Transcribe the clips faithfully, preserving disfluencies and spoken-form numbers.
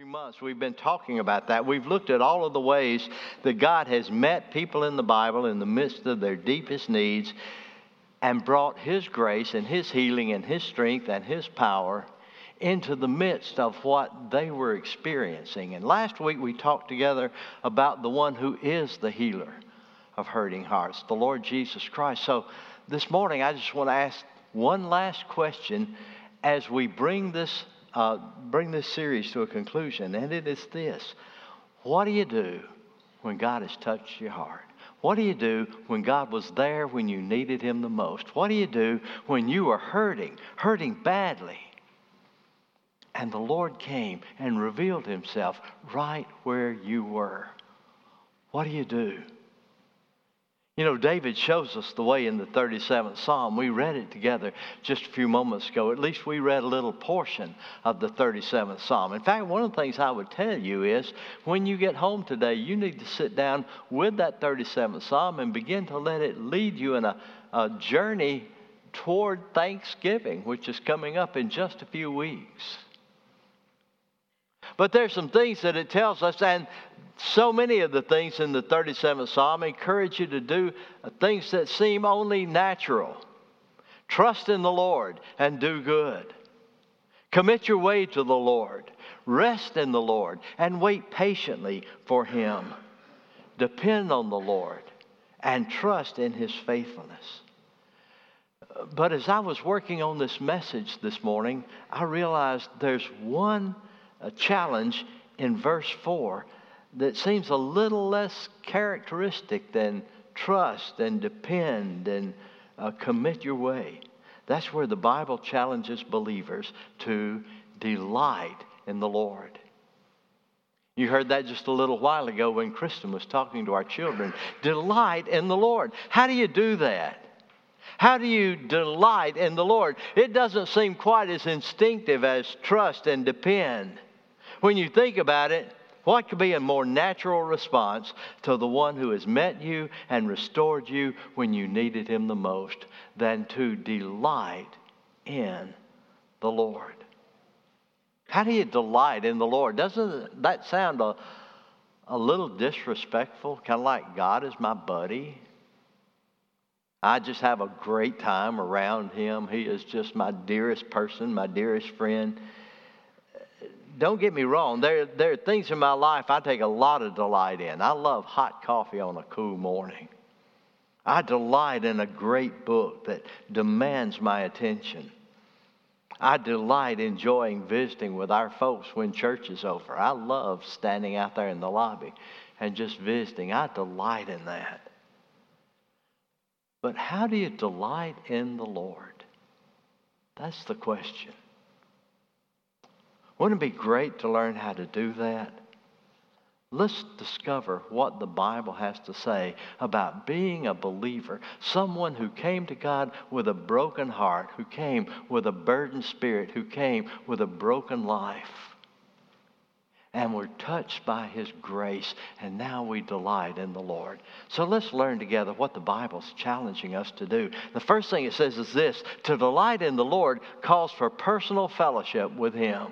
months, we've been talking about that. We've looked at all of the ways that God has met people in the Bible in the midst of their deepest needs and brought His grace and His healing and His strength and His power into the midst of what they were experiencing. And last week we talked together about the one who is the healer of hurting hearts, the Lord Jesus Christ. So this morning I just want to ask one last question as we bring this Uh, bring this series to a conclusion, and it is this. What do you do when God has touched your heart? What do you do when God was there when you needed Him the most? What do you do when you were hurting, hurting badly, and the Lord came and revealed Himself right where you were? What do you do? You know, David shows us the way in the thirty-seventh Psalm. We read it together just a few moments ago. At least we read a little portion of the thirty-seventh Psalm. In fact, one of the things I would tell you is when you get home today, you need to sit down with that thirty-seventh Psalm and begin to let it lead you in a, a journey toward Thanksgiving, which is coming up in just a few weeks. But there's some things that it tells us, and so many of the things in the thirty-seventh Psalm encourage you to do things that seem only natural. Trust in the Lord and do good. Commit your way to the Lord. Rest in the Lord and wait patiently for Him. Depend on the Lord and trust in His faithfulness. But as I was working on this message this morning, I realized there's one challenge in verse four that seems a little less characteristic than trust and depend and uh, commit your way. That's where the Bible challenges believers to delight in the Lord. You heard that just a little while ago when Kristen was talking to our children. Delight in the Lord. How do you do that? How do you delight in the Lord? It doesn't seem quite as instinctive as trust and depend. When you think about it, what could be a more natural response to the one who has met you and restored you when you needed Him the most than to delight in the Lord? How do you delight in the Lord? Doesn't that sound a, a little disrespectful? Kind of like God is my buddy. I just have a great time around Him. He is just my dearest person, my dearest friend. Don't get me wrong, there, there are things in my life I take a lot of delight in. I love hot coffee on a cool morning. I delight in a great book that demands my attention. I delight enjoying visiting with our folks when church is over. I love standing out there in the lobby and just visiting. I delight in that. But how do you delight in the Lord? That's the question. Wouldn't it be great to learn how to do that? Let's discover what the Bible has to say about being a believer, someone who came to God with a broken heart, who came with a burdened spirit, who came with a broken life. And we're touched by His grace, and now we delight in the Lord. So let's learn together what the Bible's challenging us to do. The first thing it says is this: to delight in the Lord calls for personal fellowship with Him.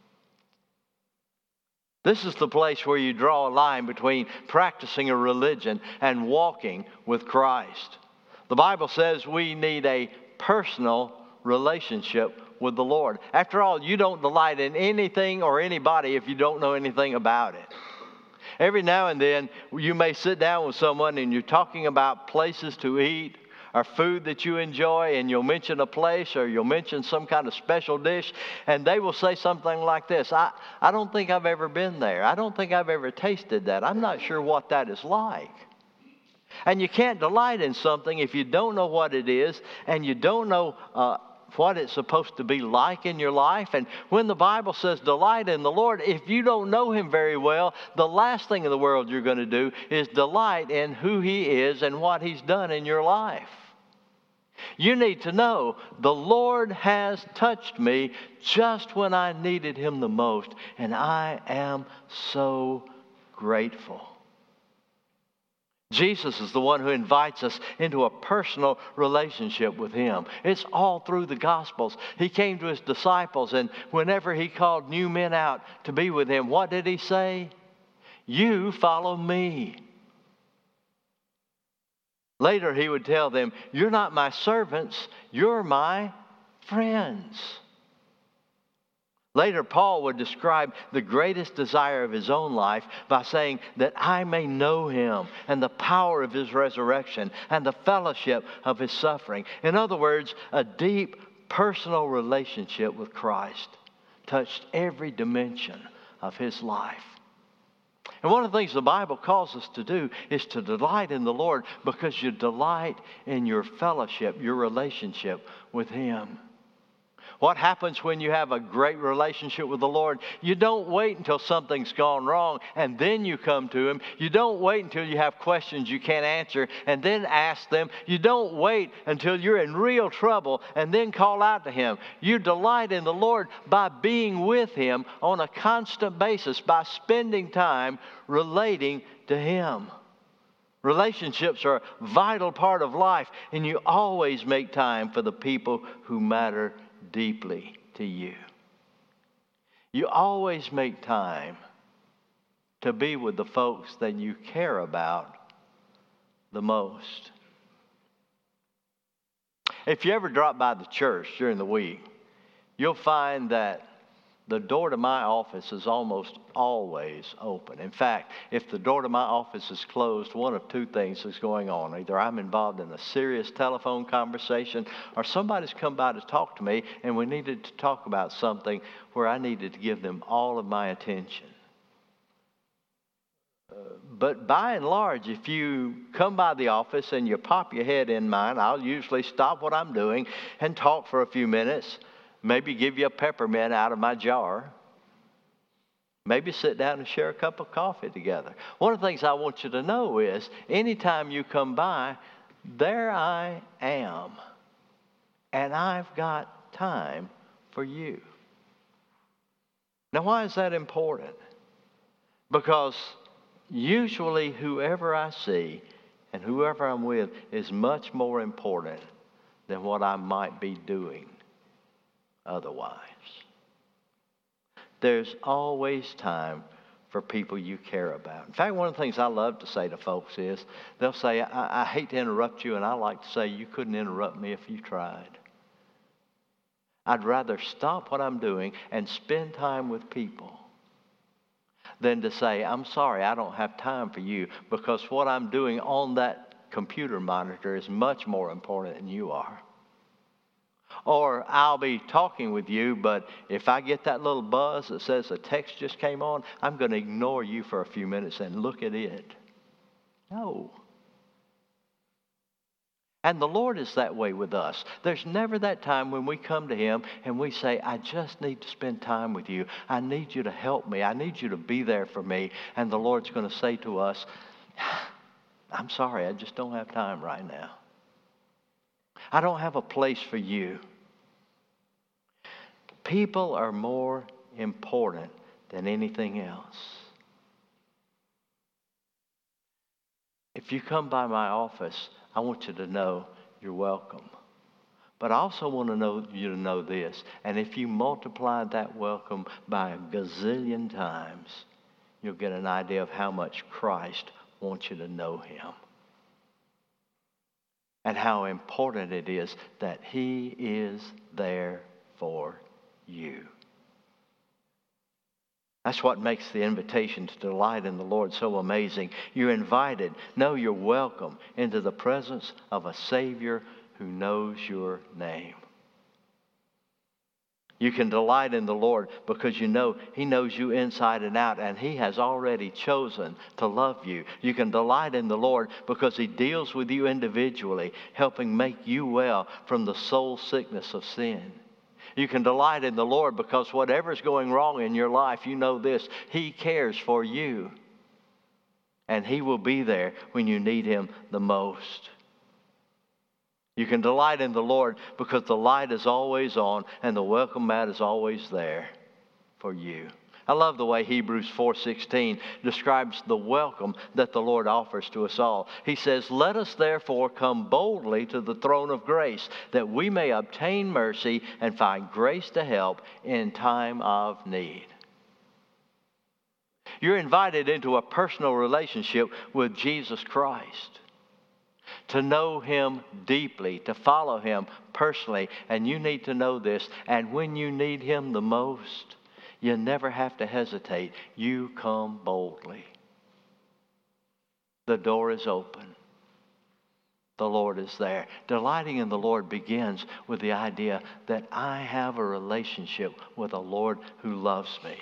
This is the place where you draw a line between practicing a religion and walking with Christ. The Bible says we need a personal relationship with the Lord. After all, you don't delight in anything or anybody if you don't know anything about it. Every now and then, you may sit down with someone and you're talking about places to eat or food that you enjoy, and you'll mention a place or you'll mention some kind of special dish, and they will say something like this: I, I don't think I've ever been there. I don't think I've ever tasted that. I'm not sure what that is like. And you can't delight in something if you don't know what it is and you don't know uh, what it's supposed to be like in your life. And when the Bible says delight in the Lord, if you don't know Him very well, the last thing in the world you're going to do is delight in who He is and what He's done in your life. You need to know the Lord has touched me just when I needed Him the most, and I am so grateful. Jesus is the one who invites us into a personal relationship with Him. It's all through the Gospels. He came to His disciples, and whenever He called new men out to be with Him, what did He say? You follow me. Later He would tell them, you're not my servants, you're my friends. Later, Paul would describe the greatest desire of his own life by saying that I may know Him and the power of His resurrection and the fellowship of His suffering. In other words, a deep personal relationship with Christ touched every dimension of his life. And one of the things the Bible calls us to do is to delight in the Lord, because you delight in your fellowship, your relationship with Him. What happens when you have a great relationship with the Lord? You don't wait until something's gone wrong and then you come to Him. You don't wait until you have questions you can't answer and then ask them. You don't wait until you're in real trouble and then call out to Him. You delight in the Lord by being with Him on a constant basis, by spending time relating to Him. Relationships are a vital part of life, and you always make time for the people who matter deeply to you. You always make time to be with the folks that you care about the most. If you ever drop by the church during the week, you'll find that the door to my office is almost always open. In fact, if the door to my office is closed, one of two things is going on. Either I'm involved in a serious telephone conversation, or somebody's come by to talk to me and we needed to talk about something where I needed to give them all of my attention. Uh, but by and large, if you come by the office and you pop your head in mine, I'll usually stop what I'm doing and talk for a few minutes. Maybe give you a peppermint out of my jar. Maybe sit down and share a cup of coffee together. One of the things I want you to know is anytime you come by, there I am. And I've got time for you. Now, why is that important? Because usually whoever I see and whoever I'm with is much more important than what I might be doing otherwise. There's always time for people you care about. In fact, one of the things I love to say to folks is, they'll say, I, I hate to interrupt you, and I like to say, you couldn't interrupt me if you tried. I'd rather stop what I'm doing and spend time with people than to say, I'm sorry, I don't have time for you, because what I'm doing on that computer monitor is much more important than you are. Or I'll be talking with you, but if I get that little buzz that says a text just came on, I'm going to ignore you for a few minutes and look at it. No. And the Lord is that way with us. There's never that time when we come to Him and we say, I just need to spend time with you. I need you to help me. I need you to be there for me. And the Lord's going to say to us, I'm sorry, I just don't have time right now. I don't have a place for you. People are more important than anything else. If you come by my office, I want you to know you're welcome. But I also want to know you to know this. And if you multiply that welcome by a gazillion times, you'll get an idea of how much Christ wants you to know Him. And how important it is that He is there for you. That's what makes the invitation to delight in the Lord so amazing. You're invited, no, you're welcome into the presence of a Savior who knows your name. You can delight in the Lord because you know He knows you inside and out, and He has already chosen to love you. You can delight in the Lord because He deals with you individually, helping make you well from the soul sickness of sin. You can delight in the Lord because whatever's going wrong in your life, you know this, He cares for you. And He will be there when you need Him the most. You can delight in the Lord because the light is always on and the welcome mat is always there for you. I love the way Hebrews four sixteen describes the welcome that the Lord offers to us all. He says, "Let us therefore come boldly to the throne of grace, that we may obtain mercy and find grace to help in time of need." You're invited into a personal relationship with Jesus Christ, to know Him deeply, to follow Him personally. And you need to know this. And when you need Him the most, you never have to hesitate. You come boldly. The door is open. The Lord is there. Delighting in the Lord begins with the idea that I have a relationship with a Lord who loves me.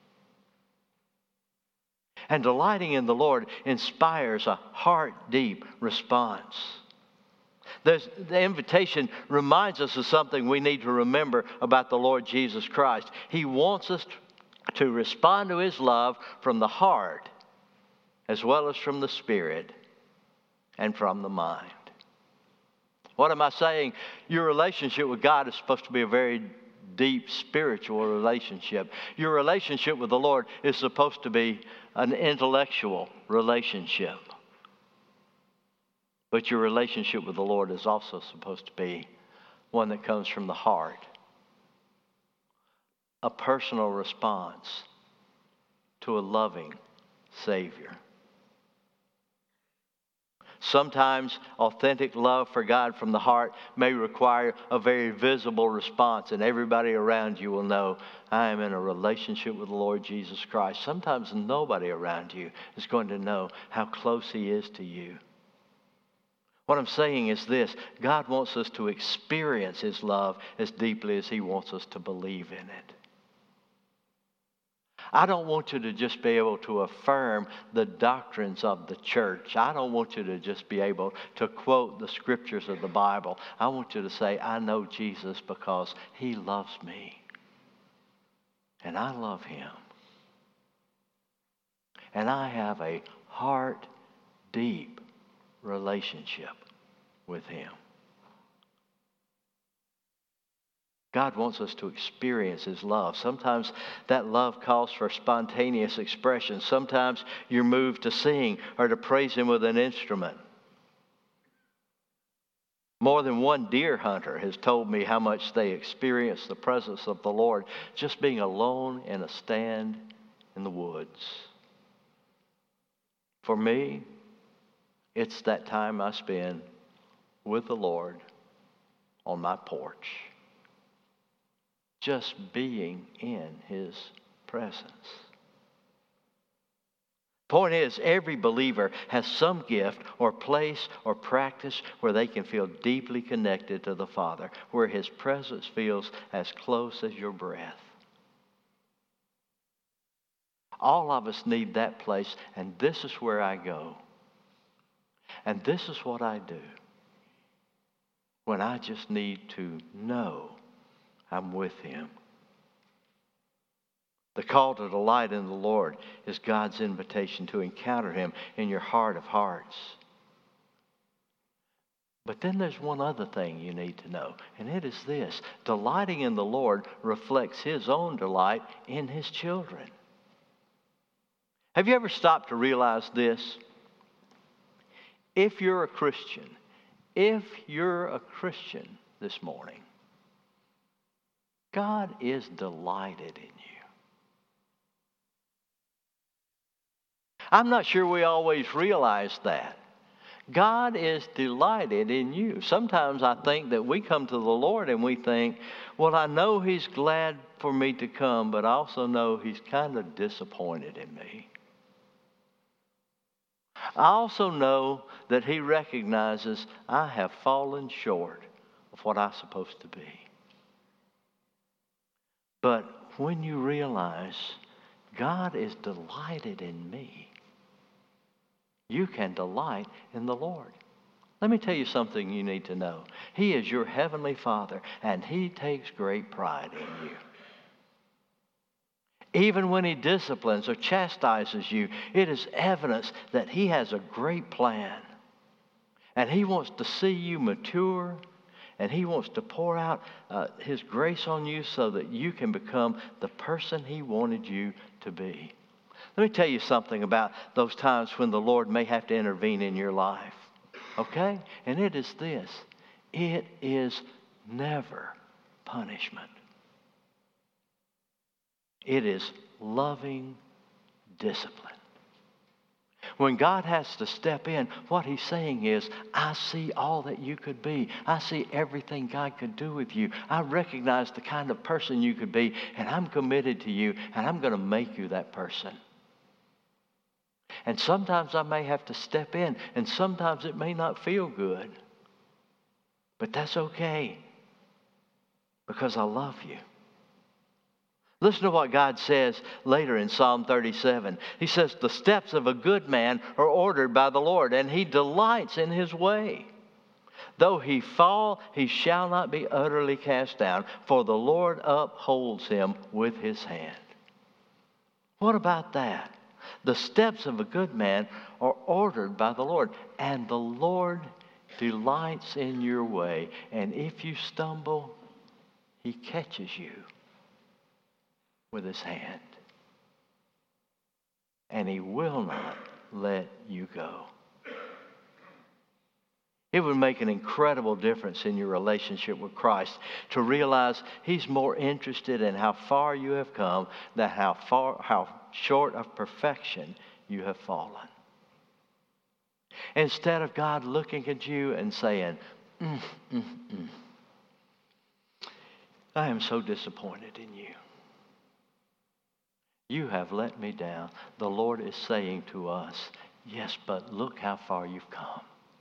And delighting in the Lord inspires a heart-deep response. There's, the invitation reminds us of something we need to remember about the Lord Jesus Christ. He wants us to respond to His love from the heart, as well as from the spirit and from the mind. What am I saying? Your relationship with God is supposed to be a very deep spiritual relationship. Your relationship with the Lord is supposed to be an intellectual relationship. But your relationship with the Lord is also supposed to be one that comes from the heart. A personal response to a loving Savior. Sometimes authentic love for God from the heart may require a very visible response, and everybody around you will know, I am in a relationship with the Lord Jesus Christ. Sometimes nobody around you is going to know how close He is to you. What I'm saying is this: God wants us to experience His love as deeply as He wants us to believe in it. I don't want you to just be able to affirm the doctrines of the church. I don't want you to just be able to quote the scriptures of the Bible. I want you to say, I know Jesus because He loves me. And I love Him. And I have a heart-deep relationship with Him. God wants us to experience His love. Sometimes that love calls for spontaneous expression. Sometimes you're moved to sing or to praise Him with an instrument. More than one deer hunter has told me how much they experience the presence of the Lord just being alone in a stand in the woods. For me, it's that time I spend with the Lord on my porch, just being in His presence. Point is, every believer has some gift or place or practice where they can feel deeply connected to the Father, where His presence feels as close as your breath. All of us need that place, and this is where I go. And this is what I do when I just need to know I'm with Him. The call to delight in the Lord is God's invitation to encounter Him in your heart of hearts. But then there's one other thing you need to know, and it is this: delighting in the Lord reflects His own delight in His children. Have you ever stopped to realize this? If you're a Christian, if you're a Christian this morning, God is delighted in you. I'm not sure we always realize that. God is delighted in you. Sometimes I think that we come to the Lord and we think, well, I know He's glad for me to come, but I also know He's kind of disappointed in me. I also know that He recognizes I have fallen short of what I'm supposed to be. But when you realize God is delighted in me, you can delight in the Lord. Let me tell you something you need to know. He is your heavenly Father, and He takes great pride in you. Even when He disciplines or chastises you, it is evidence that He has a great plan. And He wants to see you mature, and He wants to pour out uh, His grace on you so that you can become the person He wanted you to be. Let me tell you something about those times when the Lord may have to intervene in your life. Okay? And it is this. It is never punishment. It is loving discipline. When God has to step in, what he's saying is, I see all that you could be. I see everything God could do with you. I recognize the kind of person you could be, and I'm committed to you, and I'm going to make you that person. And sometimes I may have to step in, and sometimes it may not feel good. But that's okay, because I love you. Listen to what God says later in Psalm thirty-seven. He says, the steps of a good man are ordered by the Lord, and he delights in his way. Though he fall, he shall not be utterly cast down, for the Lord upholds him with his hand. What about that? The steps of a good man are ordered by the Lord, and the Lord delights in your way. And if you stumble, he catches you with his hand. And he will not let you go. It would make an incredible difference in your relationship with Christ to realize he's more interested in how far you have come than how far, how short of perfection you have fallen. Instead of God looking at you and saying, mm, mm, mm, I am so disappointed in you. You have let me down. The Lord is saying to us, yes, but look how far you've come.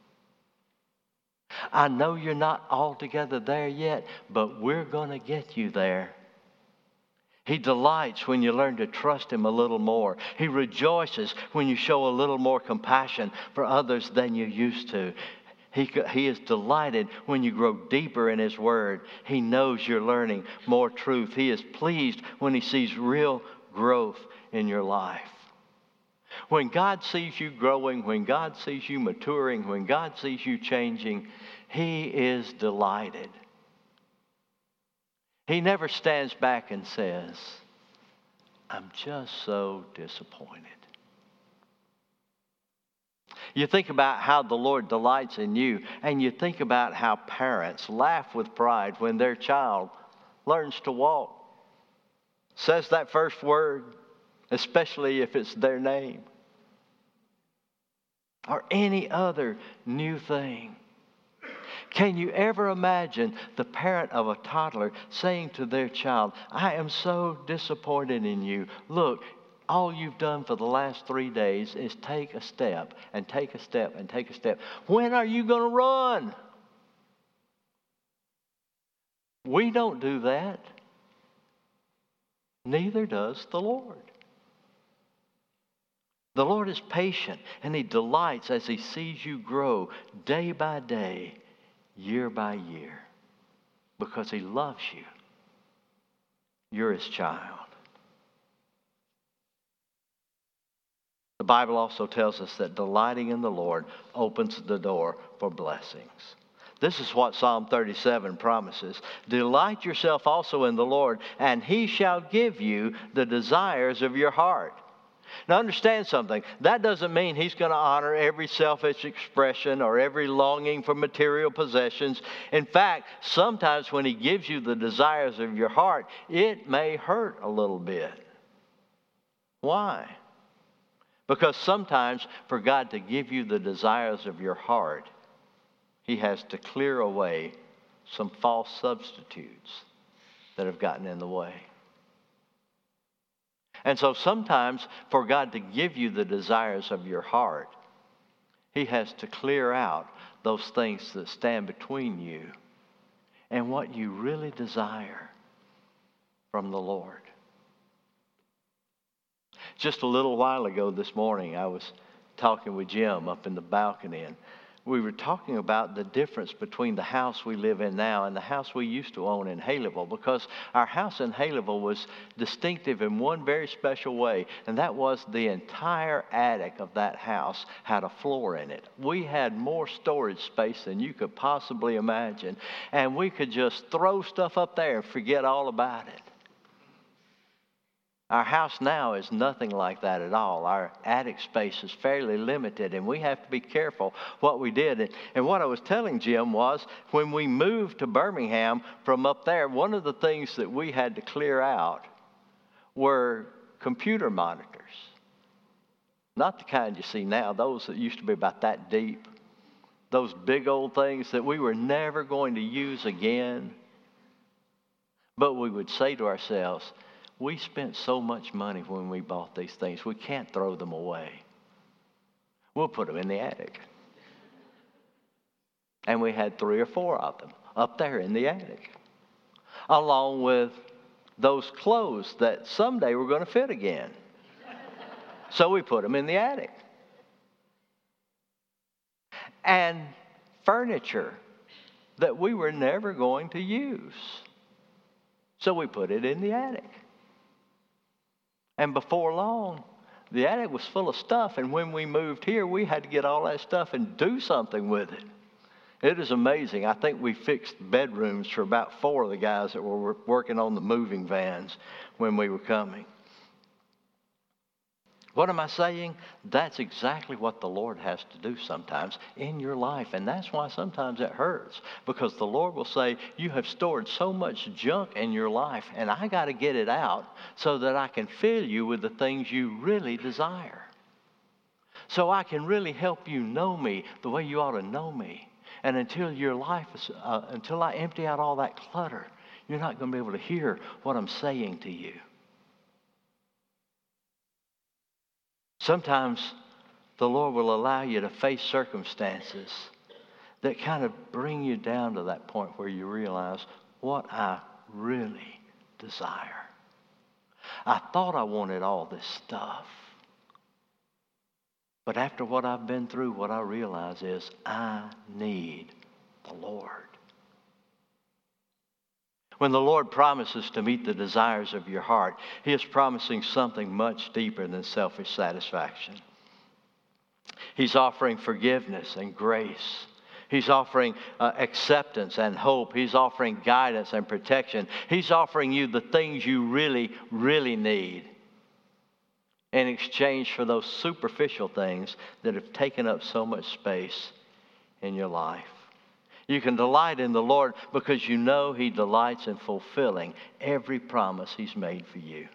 I know you're not altogether there yet, but we're going to get you there. He delights when you learn to trust him a little more. He rejoices when you show a little more compassion for others than you used to. He, he is delighted when you grow deeper in his word. He knows you're learning more truth. He is pleased when he sees real growth in your life. When God sees you growing, when God sees you maturing, when God sees you changing, he is delighted. He never stands back and says, I'm just so disappointed. You think about how the Lord delights in you, and you think about how parents laugh with pride when their child learns to walk, says that first word, especially if it's their name, or any other new thing. Can you ever imagine the parent of a toddler saying to their child, I am so disappointed in you. Look, all you've done for the last three days is take a step and take a step and take a step. When are you going to run? We don't do that. Neither does the Lord. The Lord is patient, and he delights as he sees you grow day by day, year by year, because he loves you. You're his child. The Bible also tells us that delighting in the Lord opens the door for blessings. This is what Psalm thirty-seven promises. Delight yourself also in the Lord, and he shall give you the desires of your heart. Now understand something. That doesn't mean he's going to honor every selfish expression or every longing for material possessions. In fact, sometimes when he gives you the desires of your heart, it may hurt a little bit. Why? Because sometimes for God to give you the desires of your heart, he has to clear away some false substitutes that have gotten in the way. And so sometimes for God to give you the desires of your heart, he has to clear out those things that stand between you and what you really desire from the Lord. Just a little while ago this morning, I was talking with Jim up in the balcony, and we were talking about the difference between the house we live in now and the house we used to own in Haleyville, because our house in Haleyville was distinctive in one very special way, and that was the entire attic of that house had a floor in it. We had more storage space than you could possibly imagine, and we could just throw stuff up there and forget all about it. Our house now is nothing like that at all. Our attic space is fairly limited, and we have to be careful what we did. And, and what I was telling Jim was, when we moved to Birmingham from up there, one of the things that we had to clear out were computer monitors. Not the kind you see now, those that used to be about that deep. Those big old things that we were never going to use again. But we would say to ourselves, we spent so much money when we bought these things, we can't throw them away. We'll put them in the attic. And we had three or four of them up there in the attic, along with those clothes that someday were going to fit again. So we put them in the attic. And furniture that we were never going to use. So we put it in the attic. And before long, the attic was full of stuff. And when we moved here, we had to get all that stuff and do something with it. It is amazing. I think we fixed bedrooms for about four of the guys that were working on the moving vans when we were coming. What am I saying? That's exactly what the Lord has to do sometimes in your life. And that's why sometimes it hurts. Because the Lord will say, you have stored so much junk in your life, and I got to get it out so that I can fill you with the things you really desire. So I can really help you know me the way you ought to know me. And until your life is, uh, until I empty out all that clutter, you're not going to be able to hear what I'm saying to you. Sometimes the Lord will allow you to face circumstances that kind of bring you down to that point where you realize what I really desire. I thought I wanted all this stuff. But after what I've been through, what I realize is I need the Lord. When the Lord promises to meet the desires of your heart, He is promising something much deeper than selfish satisfaction. He's offering forgiveness and grace. He's offering uh, acceptance and hope. He's offering guidance and protection. He's offering you the things you really, really need in exchange for those superficial things that have taken up so much space in your life. You can delight in the Lord because you know He delights in fulfilling every promise He's made for you.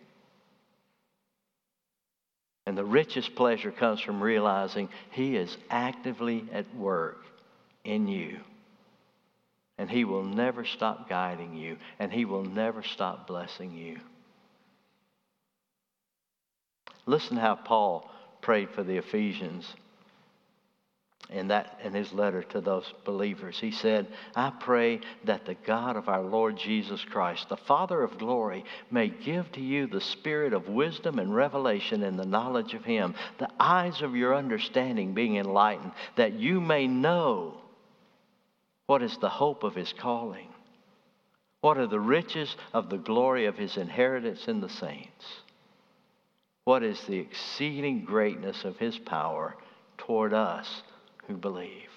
And the richest pleasure comes from realizing He is actively at work in you. And He will never stop guiding you, and He will never stop blessing you. Listen how Paul prayed for the Ephesians in that in his letter to those believers. He said, I pray that the God of our Lord Jesus Christ, the Father of glory, may give to you the spirit of wisdom and revelation in the knowledge of Him, the eyes of your understanding being enlightened, that you may know what is the hope of His calling, what are the riches of the glory of His inheritance in the saints, what is the exceeding greatness of His power toward us who believe.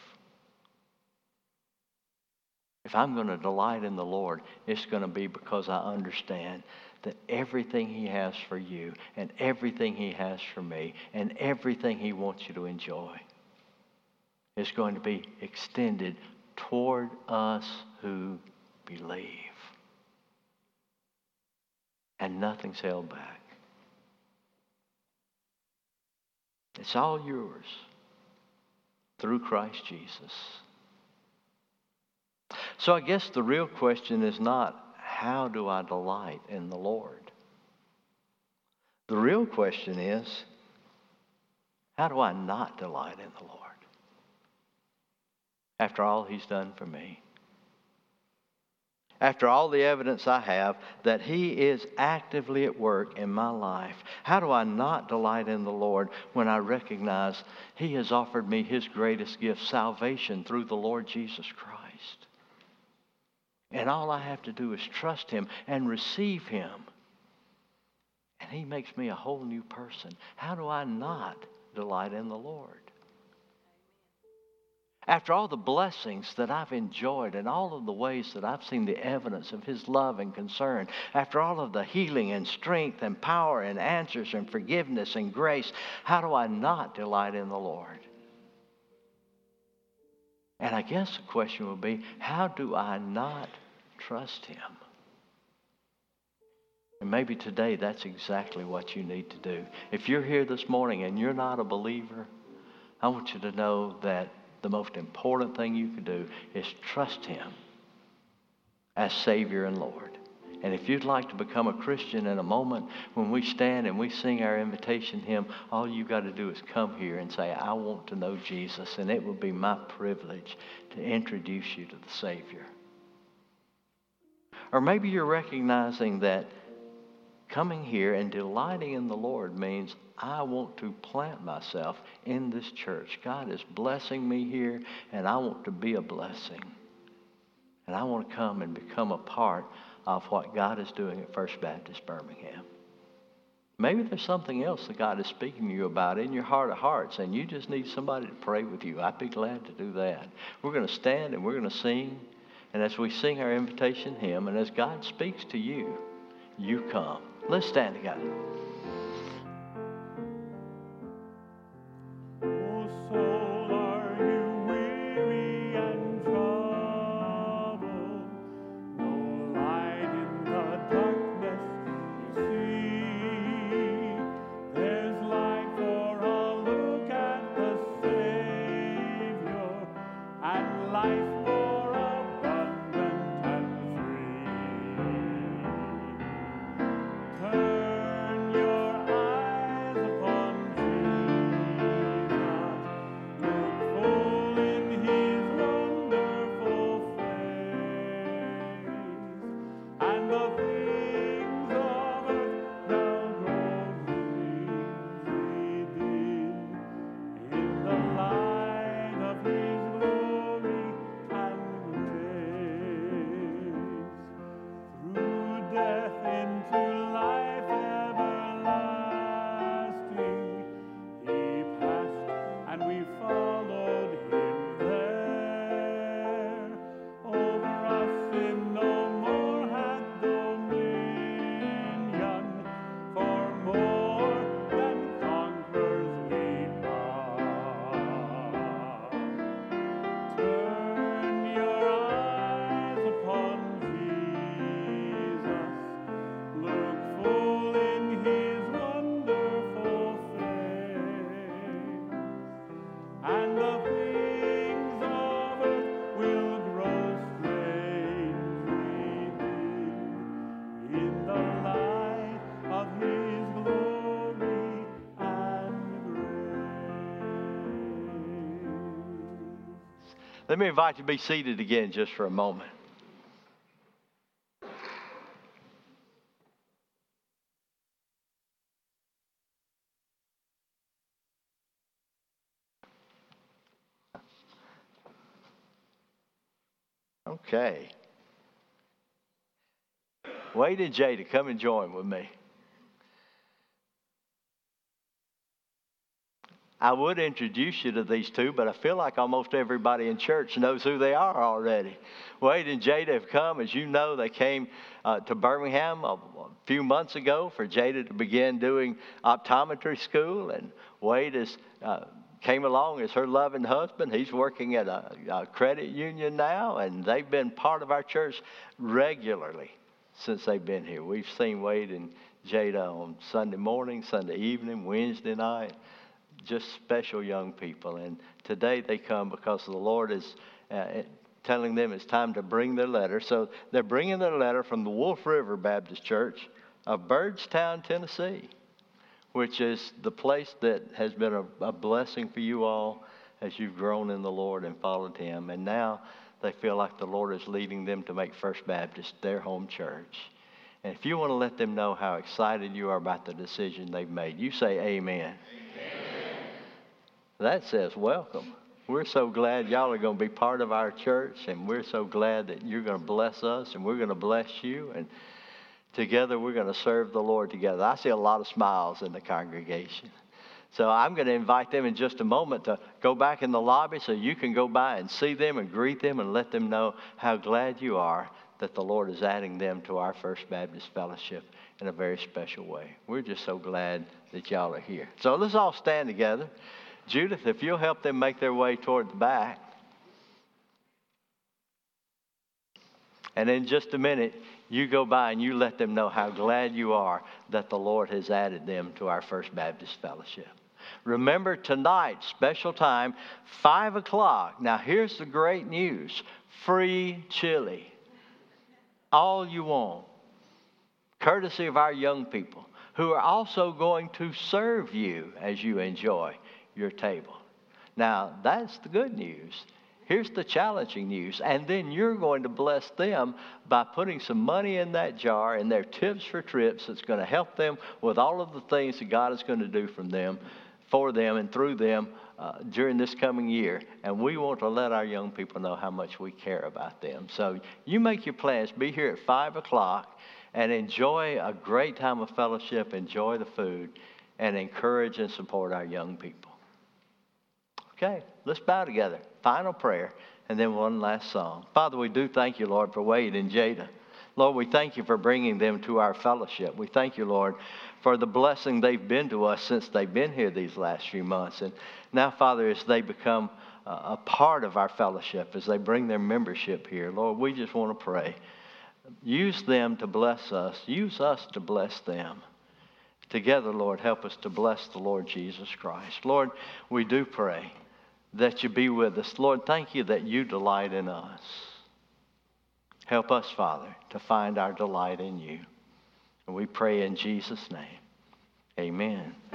If I'm going to delight in the Lord, it's going to be because I understand that everything He has for you and everything He has for me and everything He wants you to enjoy is going to be extended toward us who believe. And nothing's held back. It's all yours through Christ Jesus. So I guess the real question is not, how do I delight in the Lord? The real question is, how do I not delight in the Lord? After all He's done for me. After all the evidence I have that He is actively at work in my life, how do I not delight in the Lord when I recognize He has offered me His greatest gift, salvation through the Lord Jesus Christ? And all I have to do is trust Him and receive Him. And He makes me a whole new person. How do I not delight in the Lord? After all the blessings that I've enjoyed and all of the ways that I've seen the evidence of His love and concern, after all of the healing and strength and power and answers and forgiveness and grace, how do I not delight in the Lord? And I guess the question will be, how do I not trust Him? And maybe today that's exactly what you need to do. If you're here this morning and you're not a believer, I want you to know that the most important thing you can do is trust Him as Savior and Lord. And if you'd like to become a Christian in a moment, when we stand and we sing our invitation hymn, all you got to do is come here and say, I want to know Jesus, and it will be my privilege to introduce you to the Savior. Or maybe you're recognizing that coming here and delighting in the Lord means I want to plant myself in this church. God is blessing me here, and I want to be a blessing. And I want to come and become a part of what God is doing at First Baptist Birmingham. Maybe there's something else that God is speaking to you about in your heart of hearts, and you just need somebody to pray with you. I'd be glad to do that. We're going to stand and we're going to sing. And as we sing our invitation hymn, and as God speaks to you, you come. Let's stand together. Let me invite you to be seated again just for a moment. Okay. Wade and Jada, come and join with me. I would introduce you to these two, but I feel like almost everybody in church knows who they are already. Wade and Jada have come. As you know, they came uh, to Birmingham a, a few months ago for Jada to begin doing optometry school, and Wade has uh, came along as her loving husband. He's working at a, a credit union now, and they've been part of our church regularly since they've been here. We've seen Wade and Jada on Sunday morning, Sunday evening, Wednesday night. Just special young people. And today they come because the Lord is uh, telling them it's time to bring their letter. So they're bringing their letter from the Wolf River Baptist Church of Byrdstown, Tennessee, which is the place that has been a, a blessing for you all as you've grown in the Lord and followed Him. And now they feel like the Lord is leading them to make First Baptist their home church. And if you want to let them know how excited you are about the decision they've made, you say amen. That says welcome. We're so glad y'all are going to be part of our church, and we're so glad that you're going to bless us, and we're going to bless you, and together we're going to serve the Lord together. I see a lot of smiles in the congregation. So I'm going to invite them in just a moment to go back in the lobby so you can go by and see them and greet them and let them know how glad you are that the Lord is adding them to our First Baptist Fellowship in a very special way. We're just so glad that y'all are here. So let's all stand together. Judith, if you'll help them make their way toward the back. And in just a minute, you go by and you let them know how glad you are that the Lord has added them to our First Baptist Fellowship. Remember tonight, special time, five o'clock. Now here's the great news. Free chili. All you want. Courtesy of our young people who are also going to serve you as you enjoy your table. Now that's the good news. Here's the challenging news. And then you're going to bless them by putting some money in that jar and their tips for trips that's going to help them with all of the things that God is going to do from them, for them and through them uh, during this coming year. And we want to let our young people know how much we care about them. So you make your plans. Be here at five o'clock and enjoy a great time of fellowship. Enjoy the food and encourage and support our young people. Okay, let's bow together. Final prayer, and then one last song. Father, we do thank you, Lord, for Wade and Jada. Lord, we thank you for bringing them to our fellowship. We thank you, Lord, for the blessing they've been to us since they've been here these last few months. And now, Father, as they become a part of our fellowship, as they bring their membership here, Lord, we just want to pray. Use them to bless us. Use us to bless them. Together, Lord, help us to bless the Lord Jesus Christ. Lord, we do pray that you be with us. Lord, thank you that you delight in us. Help us, Father, to find our delight in you. And we pray in Jesus' name. Amen.